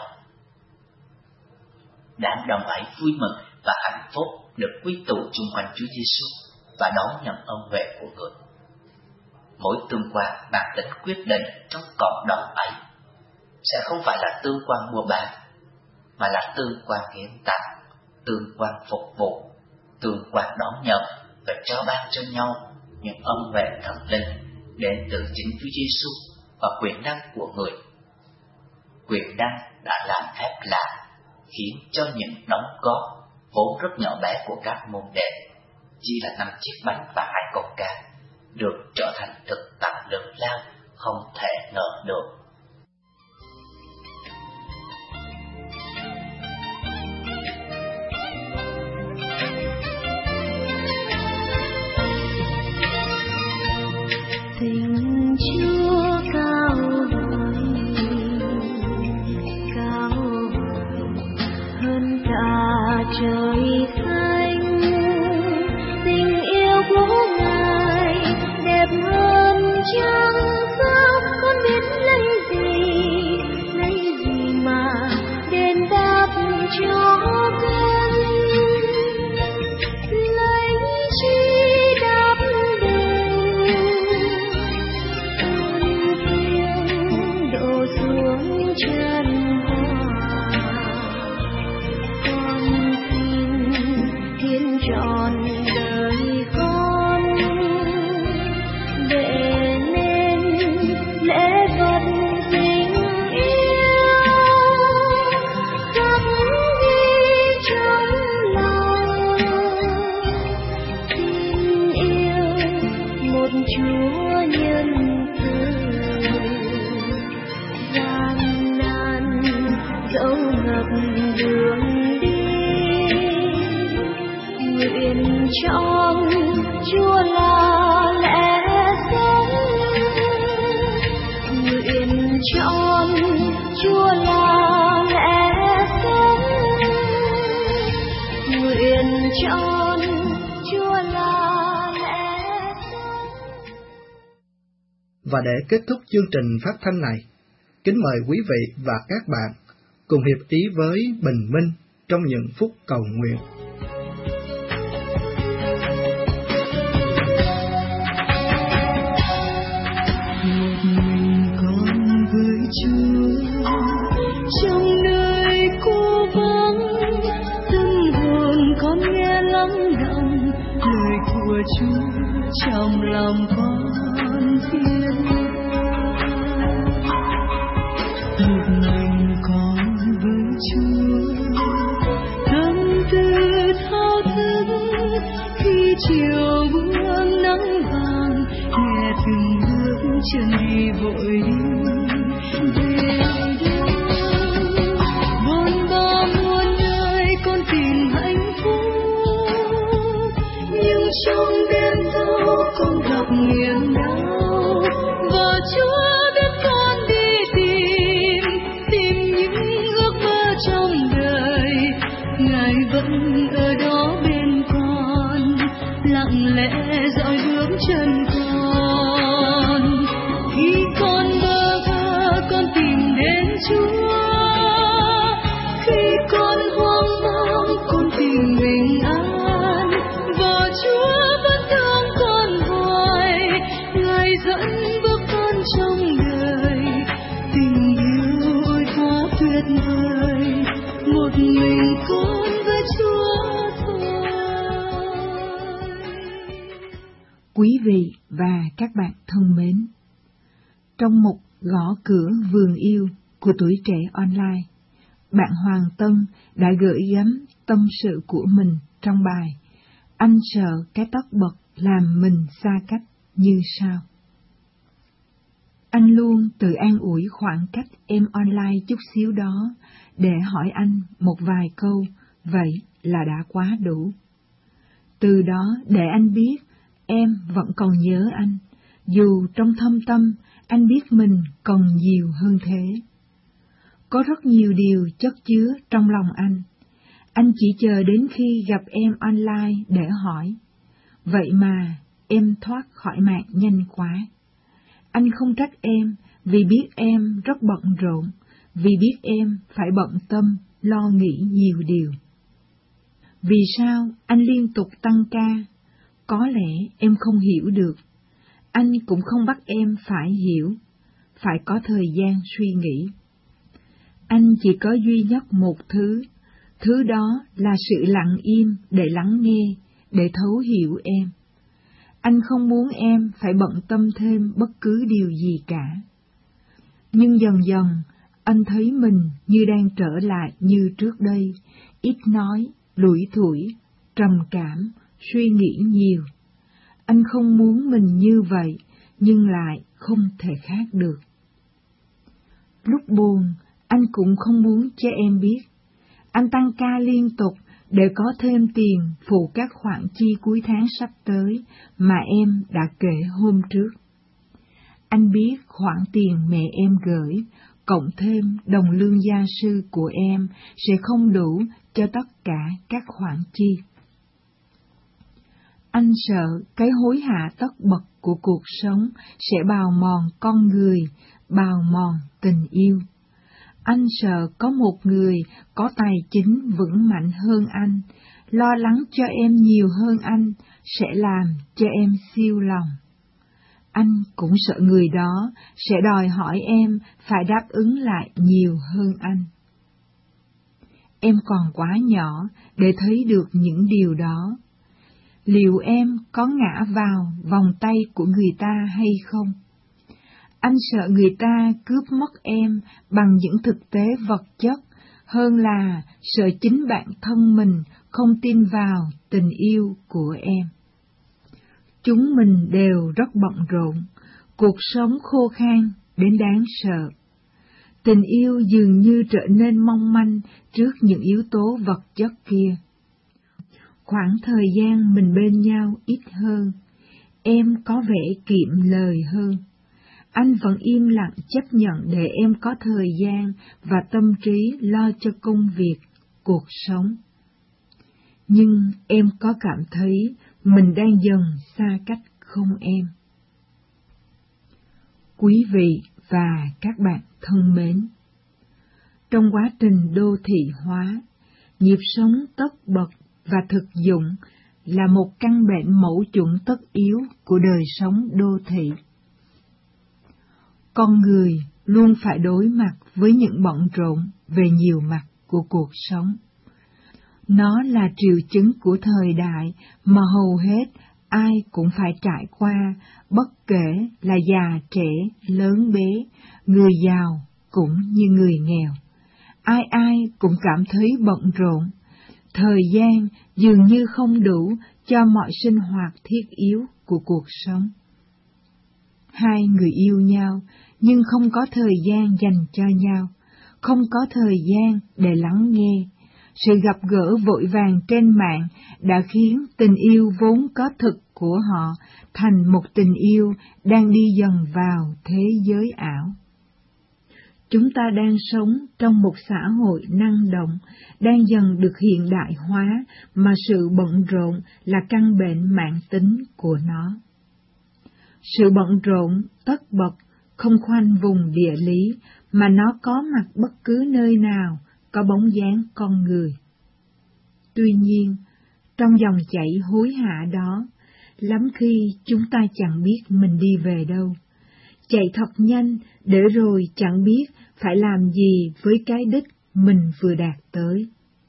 Đám đông ấy vui mừng và hạnh phúc được quy tụ chung quanh Chúa Giêsu và đón nhận ơn huệ của người. Mối tương quan mang tính quyết định trong cộng đồng ấy sẽ không phải là tương quan mua bán, mà là tương quan hiến tặng, tương quan phục vụ, tương quan đón nhận và trao ban cho nhau những ân huệ thần linh đến từ chính Chúa Giêsu và quyền năng của người. Quyền năng đã làm phép lạ, khiến cho những đóng góp vốn rất nhỏ bé của các môn đệ, chỉ là 5 chiếc bánh và 2 con cá, được trở thành thực tại lớn lao không thể ngờ được. Tình Chúa cao vời hơn cả trời xanh, tình yêu của Ngài được đường đi. Nguyện chọn Chúa là lẽ sống, nguyện chọn Chúa là lẽ sống, nguyện chọn Chúa là lẽ sống. Và để kết thúc chương trình phát thanh này, kính mời quý vị và các bạn cùng hiệp ý với Bình Minh trong những phút cầu nguyện. Một mình con với Chúa trong nơi cô vắng, tâm hồn con nghe lắng động lời của Chúa trong lòng con thiên. Một mình con với Chúa, tâm tư thao thức khi chiều buông nắng vàng, nghe từng bước chân đi vội đi về đâu. Bôn ba muôn nơi con tìm hạnh phúc, nhưng trong đêm thâu con gặp niềm đau, và Chúa biết con đi tìm những ước mơ trong đời. Ngài vẫn ở đó bên con, lặng lẽ dõi bước chân con. Khi con bơ vơ con tìm đến Chúa, khi con hoang mang con tìm bình an, và Chúa vẫn thương con hoài. Ngài dẫn bước con trong đời, tình yêu ôi quá tuyệt vời, một mình con với Chúa thôi. Quý vị và các bạn thân mến, trong mục Gõ Cửa Vườn Yêu của Tuổi Trẻ Online, bạn Hoàng Tân đã gửi gắm tâm sự của mình trong bài Anh sợ cái tất bật làm mình xa cách như sau. Anh luôn tự an ủi khoảng cách em online chút xíu đó để hỏi anh một vài câu, vậy là đã quá đủ. Từ đó để anh biết em vẫn còn nhớ anh, dù trong thâm tâm anh biết mình còn nhiều hơn thế. Có rất nhiều điều chất chứa trong lòng anh chỉ chờ đến khi gặp em online để hỏi. Vậy mà em thoát khỏi mạng nhanh quá. Anh không trách em vì biết em rất bận rộn, vì biết em phải bận tâm, lo nghĩ nhiều điều. Vì sao anh liên tục tăng ca? Có lẽ em không hiểu được. Anh cũng không bắt em phải hiểu, phải có thời gian suy nghĩ. Anh chỉ có duy nhất một thứ đó là sự lặng im để lắng nghe, để thấu hiểu em. Anh không muốn em phải bận tâm thêm bất cứ điều gì cả. Nhưng dần dần, anh thấy mình như đang trở lại như trước đây, ít nói, lủi thủi, trầm cảm, suy nghĩ nhiều. Anh không muốn mình như vậy, nhưng lại không thể khác được. Lúc buồn, anh cũng không muốn cho em biết. Anh tăng ca liên tục để có thêm tiền phụ các khoản chi cuối tháng sắp tới mà em đã kể hôm trước. Anh biết khoản tiền mẹ em gửi, cộng thêm đồng lương gia sư của em sẽ không đủ cho tất cả các khoản chi. Anh sợ cái hối hả tất bật của cuộc sống sẽ bào mòn con người, bào mòn tình yêu. Anh sợ có một người có tài chính vững mạnh hơn anh, lo lắng cho em nhiều hơn anh, sẽ làm cho em siêu lòng. Anh cũng sợ người đó sẽ đòi hỏi em phải đáp ứng lại nhiều hơn anh. Em còn quá nhỏ để thấy được những điều đó. Liệu em có ngã vào vòng tay của người ta hay không? Anh sợ người ta cướp mất em bằng những thực tế vật chất, hơn là sợ chính bản thân mình không tin vào tình yêu của em. Chúng mình đều rất bận rộn, cuộc sống khô khan đến đáng sợ. tình yêu dường như trở nên mong manh trước những yếu tố vật chất kia. Khoảng thời gian mình bên nhau ít hơn, em có vẻ kiệm lời hơn. Anh vẫn im lặng chấp nhận để em có thời gian và tâm trí lo cho công việc, cuộc sống. Nhưng em có cảm thấy mình đang dần xa cách không em? Quý vị và các bạn thân mến, trong quá trình đô thị hóa, nhịp sống tất bật và thực dụng là một căn bệnh mẫu chuẩn tất yếu của đời sống đô thị. Con người luôn phải đối mặt với những bận rộn về nhiều mặt của cuộc sống. Nó là triệu chứng của thời đại mà hầu hết ai cũng phải trải qua, bất kể là già trẻ, lớn bé, người giàu cũng như người nghèo. Ai ai cũng cảm thấy bận rộn. Thời gian dường như không đủ cho mọi sinh hoạt thiết yếu của cuộc sống. Hai người yêu nhau nhưng không có thời gian dành cho nhau, không có thời gian để lắng nghe. Sự gặp gỡ vội vàng trên mạng đã khiến tình yêu vốn có thực của họ thành một tình yêu đang đi dần vào thế giới ảo. Chúng ta đang sống trong một xã hội năng động, đang dần được hiện đại hóa mà sự bận rộn là căn bệnh mãn tính của nó. Sự bận rộn tất bật không khoanh vùng địa lý mà nó có mặt bất cứ nơi nào có bóng dáng con người. Tuy nhiên, trong dòng chảy hối hả đó, lắm khi chúng ta chẳng biết mình đi về đâu. Chạy thật nhanh để rồi chẳng biết phải làm gì với cái đích mình vừa đạt tới.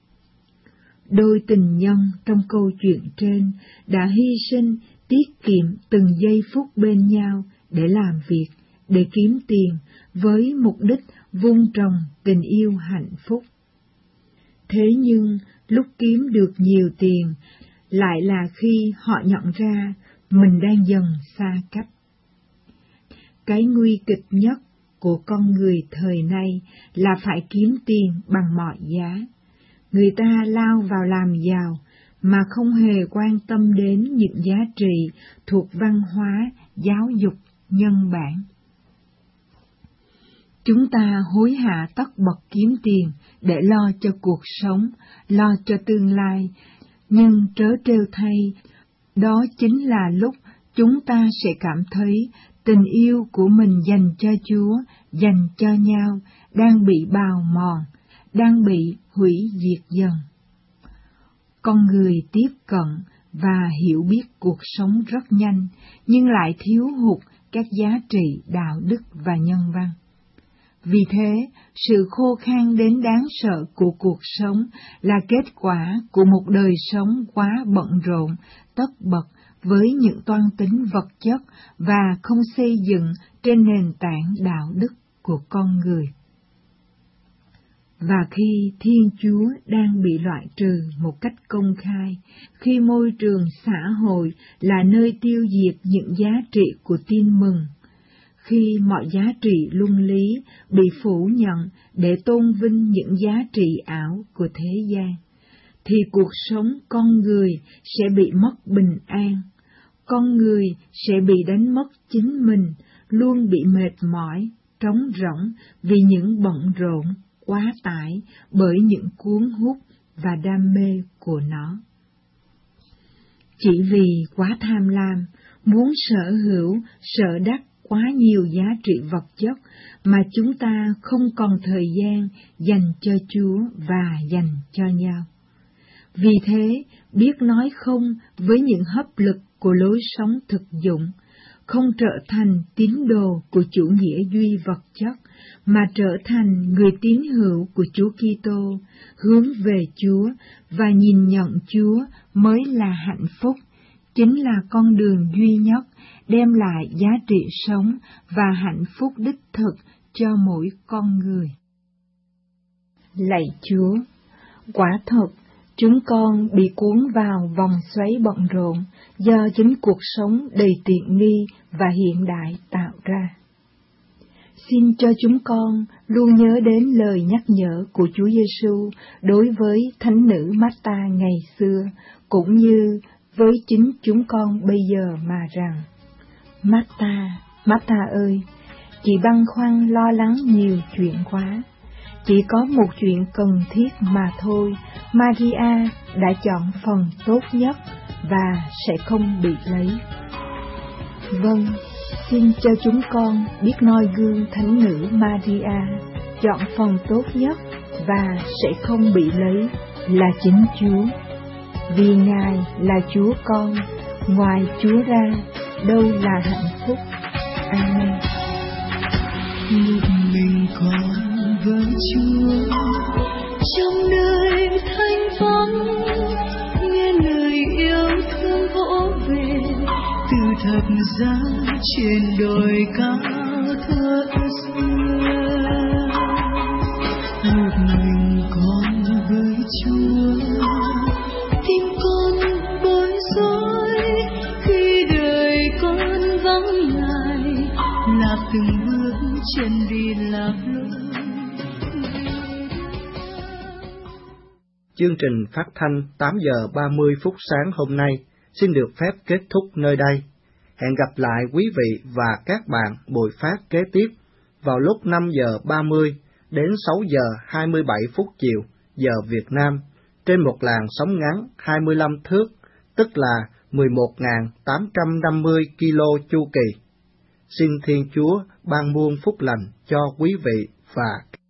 Đôi tình nhân trong câu chuyện trên đã hy sinh, tiết kiệm từng giây phút bên nhau để làm việc, để kiếm tiền, với mục đích vun trồng tình yêu hạnh phúc. Thế nhưng, lúc kiếm được nhiều tiền, lại là khi họ nhận ra mình đang dần xa cách. Cái nguy kịch nhất của con người thời nay là phải kiếm tiền bằng mọi giá. Người ta lao vào làm giàu mà không hề quan tâm đến những giá trị thuộc văn hóa, giáo dục, nhân bản. Chúng ta hối hả tất bật kiếm tiền để lo cho cuộc sống, lo cho tương lai, nhưng trớ trêu thay, đó chính là lúc chúng ta sẽ cảm thấy tình yêu của mình dành cho Chúa, dành cho nhau, đang bị bào mòn, đang bị hủy diệt dần. Con người tiếp cận và hiểu biết cuộc sống rất nhanh, nhưng lại thiếu hụt các giá trị đạo đức và nhân văn. Vì thế, sự khô khan đến đáng sợ của cuộc sống là kết quả của một đời sống quá bận rộn, tất bật với những toan tính vật chất và không xây dựng trên nền tảng đạo đức của con người. Và khi Thiên Chúa đang bị loại trừ một cách công khai, khi môi trường xã hội là nơi tiêu diệt những giá trị của tin mừng, khi mọi giá trị luân lý bị phủ nhận để tôn vinh những giá trị ảo của thế gian, thì cuộc sống con người sẽ bị mất bình an. Con người sẽ bị đánh mất chính mình, luôn bị mệt mỏi, trống rỗng vì những bận rộn, quá tải bởi những cuốn hút và đam mê của nó. Chỉ vì quá tham lam, muốn sở hữu, sợ đắc quá nhiều giá trị vật chất mà chúng ta không còn thời gian dành cho Chúa và dành cho nhau. Vì thế, biết nói không với những hấp lực của lối sống thực dụng, không trở thành tín đồ của chủ nghĩa duy vật chất, mà trở thành người tín hữu của Chúa Kitô, hướng về Chúa và nhìn nhận Chúa mới là hạnh phúc, chính là con đường duy nhất đem lại giá trị sống và hạnh phúc đích thực cho mỗi con người. Lạy Chúa, quả thật, chúng con bị cuốn vào vòng xoáy bận rộn do chính cuộc sống đầy tiện nghi và hiện đại tạo ra. Xin cho chúng con luôn nhớ đến lời nhắc nhở của Chúa Giêsu đối với thánh nữ Marta ngày xưa, cũng như với chính chúng con bây giờ mà rằng: Marta ơi, chị băn khoăn lo lắng nhiều chuyện quá. Chỉ có một chuyện cần thiết mà thôi. Maria đã chọn phần tốt nhất và sẽ không bị lấy. Vâng, xin cho chúng con biết noi gương thánh nữ Maria, chọn phần tốt nhất và sẽ không bị lấy là chính Chúa. Vì Ngài là Chúa con, ngoài Chúa ra đâu là hạnh phúc. Amen. Lúc mình còn với Chúa, trong nơi thanh vắng, nghe lời yêu thương vỗ về từ thập giá trên đồi cao thưa xưa. Lúc mình còn với Chúa, tim con bối rối khi đời con vắng Ngài, lạc từng bước chân đi lạc lối. Chương trình phát thanh 8 giờ 30 phút sáng hôm nay xin được phép kết thúc nơi đây. Hẹn gặp lại quý vị và các bạn buổi phát kế tiếp vào lúc 5 giờ 30 đến 6 giờ 27 phút chiều giờ Việt Nam trên một làn sóng ngắn 25 thước, tức là 11.850 kilo chu kỳ. Xin Thiên Chúa ban muôn phúc lành cho quý vị và